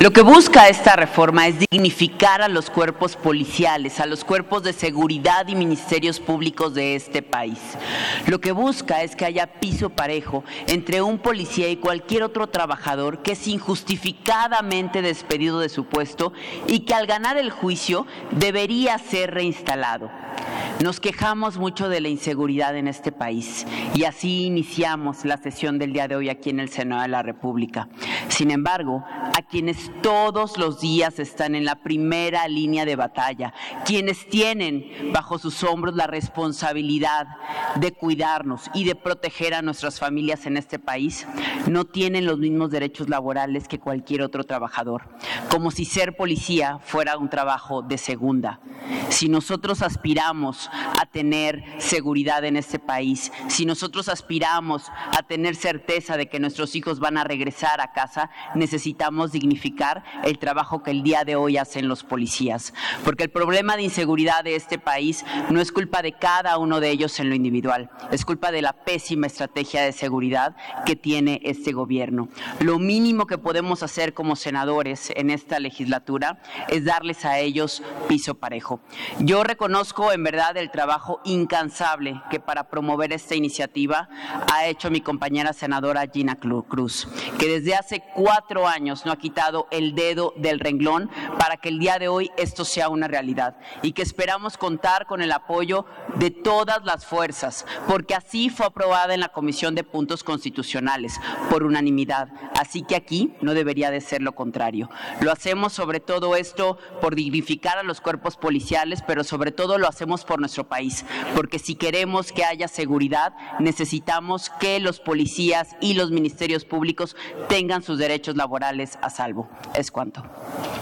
Lo que busca esta reforma es dignificar a los cuerpos policiales, a los cuerpos de seguridad y ministerios públicos de este país. Lo que busca es que haya piso parejo entre un policía y cualquier otro trabajador que es injustificadamente despedido de su puesto y que al ganar el juicio debería ser reinstalado. Nos quejamos mucho de la inseguridad en este país y así iniciamos la sesión del día de hoy aquí en el Senado de la República. Sin embargo, a quienes todos los días están en la primera línea de batalla, quienes tienen bajo sus hombros la responsabilidad de cuidarnos y de proteger a nuestras familias en este país, no tienen los mismos derechos laborales que cualquier otro trabajador, como si ser policía fuera un trabajo de segunda. Si nosotros aspiramos a tener seguridad en este país, si nosotros aspiramos a tener certeza de que nuestros hijos van a regresar a casa, necesitamos dignificar el trabajo que el día de hoy hacen los policías, porque el problema de inseguridad de este país no es culpa de cada uno de ellos en lo individual, es culpa de la pésima estrategia de seguridad que tiene este gobierno. Lo mínimo que podemos hacer como senadores en esta legislatura es darles a ellos piso parejo. Yo reconozco en verdad el trabajo incansable que para promover esta iniciativa ha hecho mi compañera senadora Gina Cruz, que desde hace 4 años no ha quitado el dedo del renglón para que el día de hoy esto sea una realidad y que esperamos contar con el apoyo de todas las fuerzas, porque así fue aprobada en la Comisión de Puntos Constitucionales por unanimidad, así que aquí no debería de ser lo contrario. Lo hacemos sobre todo esto por dignificar a los cuerpos policiales, pero sobre todo lo hacemos por nuestro país, porque si queremos que haya seguridad, necesitamos que los policías y los ministerios públicos tengan sus derechos laborales a salvo. Es cuanto.